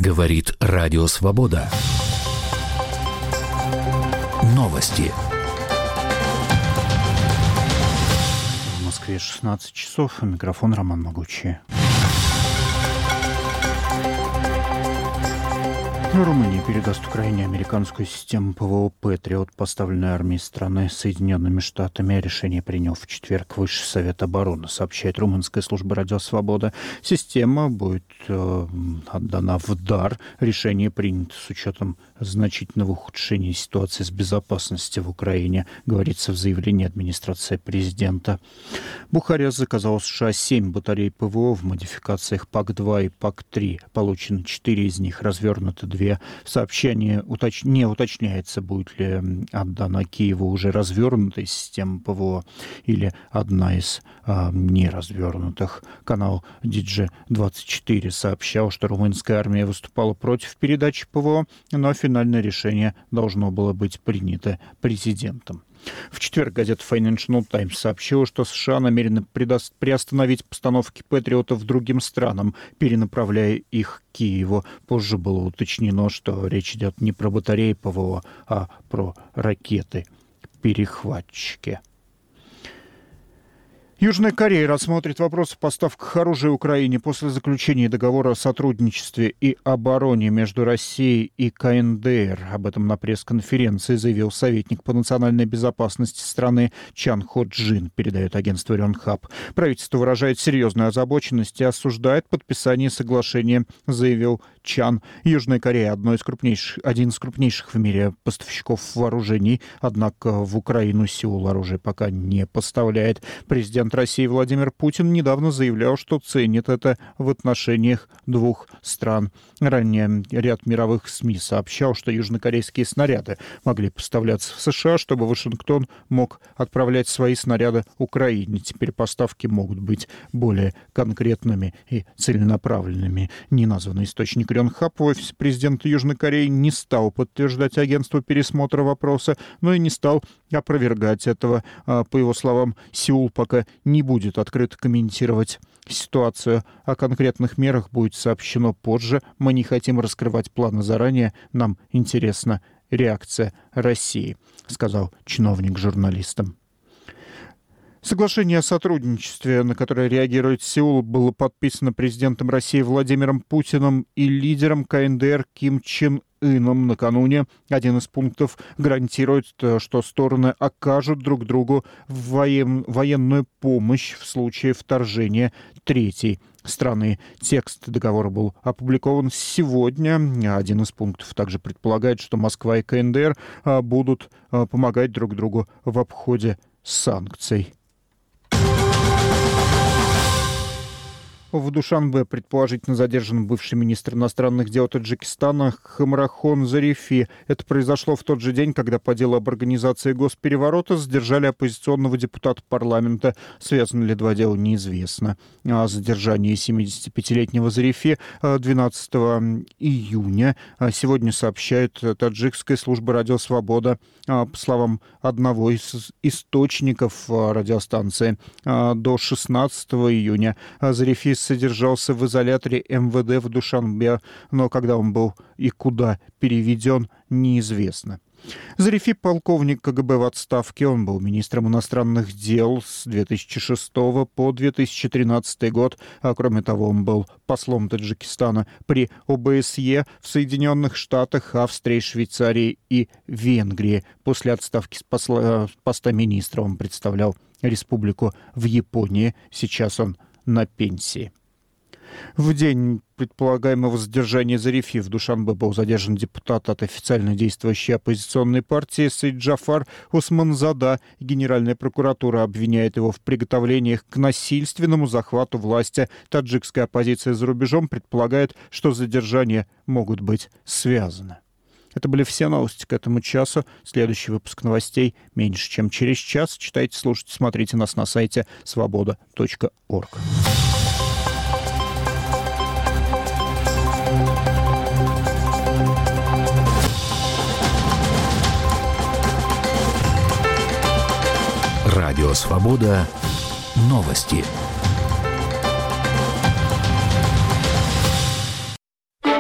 Говорит Радио Свобода. Новости. В Москве 16 часов. Микрофон Роман Могучий. Румыния передаст Украине американскую систему ПВО «Патриот», поставленную армией страны Соединенными Штатами. Решение принял в четверг Высший совет обороны, сообщает румынская служба «Радио Свобода». Система будет отдана в дар. Решение принято с учетом значительного ухудшения ситуации с безопасностью в Украине, говорится в заявлении администрации президента. Бухарест заказал США 7 батарей ПВО в модификациях ПАК-2 и ПАК-3. Получено 4 из них, развернуты 2. В сообщении не уточняется, будет ли отдана Киеву уже развернутая система ПВО или одна из неразвернутых. Канал DG24 сообщал, что румынская армия выступала против передачи ПВО, но финальное решение должно было быть принято президентом. В четверг газета Financial Times сообщила, что США намерены приостановить постановки патриотов другим странам, перенаправляя их к Киеву. Позже было уточнено, что речь идет не про батареи ПВО, а про ракеты-перехватчики. Южная Корея рассмотрит вопрос о поставках оружия Украине после заключения договора о сотрудничестве и обороне между Россией и КНДР. Об этом на пресс-конференции заявил советник по национальной безопасности страны Чан Хо Джин, передает агентство Рёнхап. Правительство выражает серьезную озабоченность и осуждает подписание соглашения, заявил Чан. Южная Корея один из крупнейших в мире поставщиков вооружений, однако в Украину Сеул оружие пока не поставляет. Президент России Владимир Путин недавно заявлял, что ценит это в отношениях двух стран. Ранее ряд мировых СМИ сообщал, что южнокорейские снаряды могли поставляться в США, чтобы Вашингтон мог отправлять свои снаряды Украине. Теперь поставки могут быть более конкретными и целенаправленными. Неназванный источник Рёнхап в офисе президента Южной Кореи не стал подтверждать агентству пересмотра вопроса, но и не стал опровергать этого. По его словам, Сеул пока не будет открыто комментировать ситуацию. О конкретных мерах будет сообщено позже. Мы не хотим раскрывать планы заранее. Нам интересна реакция России, сказал чиновник журналистам. Соглашение о сотрудничестве, на которое реагирует Сеул, было подписано президентом России Владимиром Путиным и лидером КНДР Ким Чен Ыном накануне. Один из пунктов гарантирует, что стороны окажут друг другу военную помощь в случае вторжения третьей страны. Текст договора был опубликован сегодня. Один из пунктов также предполагает, что Москва и КНДР будут помогать друг другу в обходе санкций. В Душанбе предположительно задержан бывший министр иностранных дел Таджикистана Хамрахон Зарифи. Это произошло в тот же день, когда по делу об организации госпереворота задержали оппозиционного депутата парламента. Связаны ли два дела, неизвестно. О задержании 75-летнего Зарифи 12 июня сегодня сообщает таджикская служба «Радио Свобода». По словам одного из источников радиостанции, до 16 июня Зарифи содержался в изоляторе МВД в Душанбе, но когда он был и куда переведен, неизвестно. Зарифи — полковник КГБ в отставке. Он был министром иностранных дел с 2006 по 2013 год. Кроме того, он был послом Таджикистана при ОБСЕ в Соединенных Штатах, Австрии, Швейцарии и Венгрии. После отставки с поста министра он представлял республику в Японии. Сейчас он на пенсии. В день предполагаемого задержания Зарифи в Душанбе был задержан депутат от официально действующей оппозиционной партии Саид Джафар Усманзада. Генеральная прокуратура обвиняет его в приготовлениях к насильственному захвату власти. Таджикская оппозиция за рубежом предполагает, что задержания могут быть связаны. Это были все новости к этому часу. Следующий выпуск новостей меньше, чем через час. Читайте, слушайте, смотрите нас на сайте svoboda.org. Радио Свобода. Новости.